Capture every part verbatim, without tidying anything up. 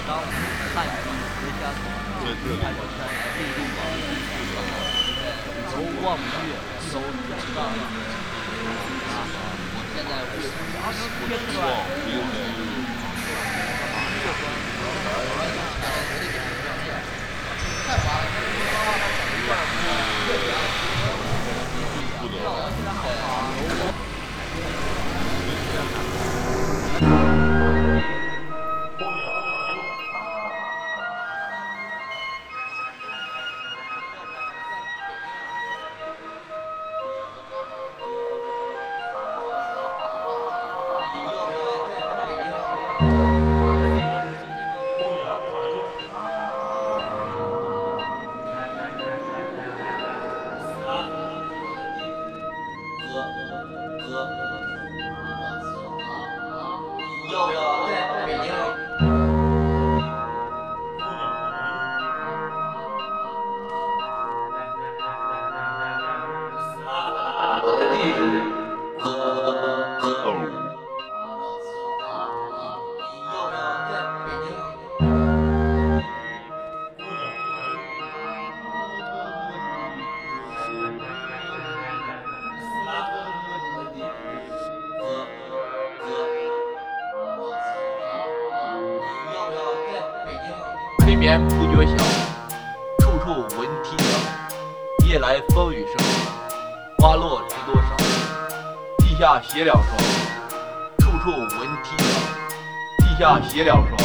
当汉语回家对对太小山进入嘛，由望月搜两杠啊，现在我贴出来。 要不要在北京？我的地址和和要不要在北京？ 催眠不觉晓，处处闻啼鸟。夜来风雨声，花落知多少。地下歇了床，处处闻啼鸟。地下歇了床。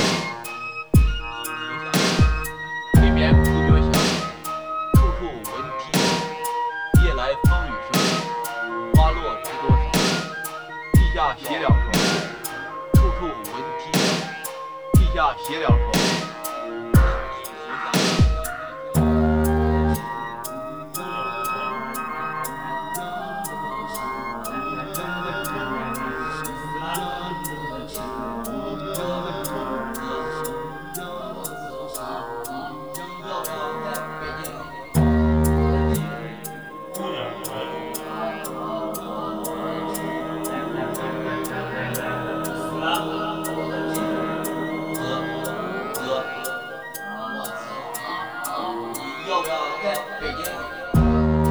催眠不觉晓，处处闻啼鸟。夜来风雨声，花落知多少。地下歇了床，处处闻啼鸟。地下歇了床。 要不要在北京？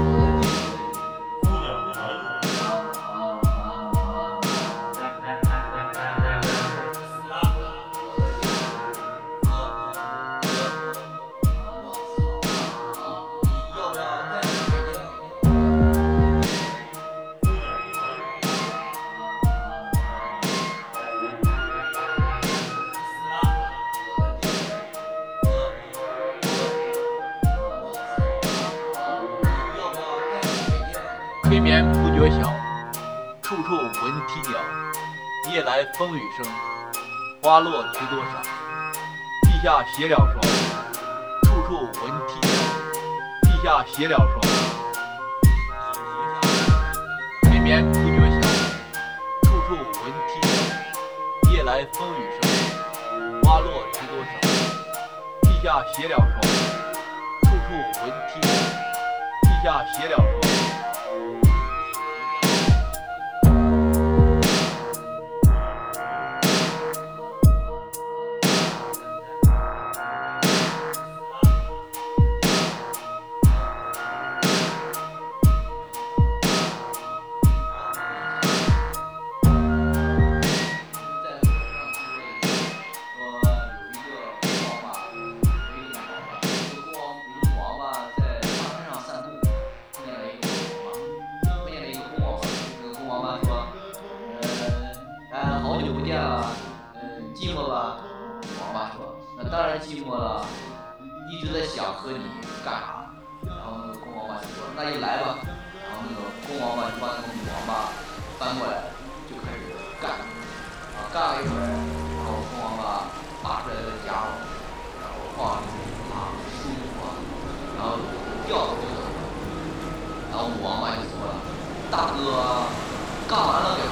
催眠不觉晓，处处闻啼鸟。夜来风雨声，花落知多少。地下歇了床，处处闻啼鸟。地下歇了床。催眠不觉晓，处处闻啼鸟。夜来风雨声，花落知多少。地下歇了床，处处闻啼鸟。地下歇了床。 寂寞吧？王八说，那当然寂寞了，一直在想和你干啥。然后那个公王八就说，那就来吧。然后那个公王八就把那个女王八翻过来，就开始干。啊，干了一会儿，然后公王八拔出来的家伙，然后放进去啊，舒服啊，然后掉了就走了。然后母王八就说了，大哥，干完了给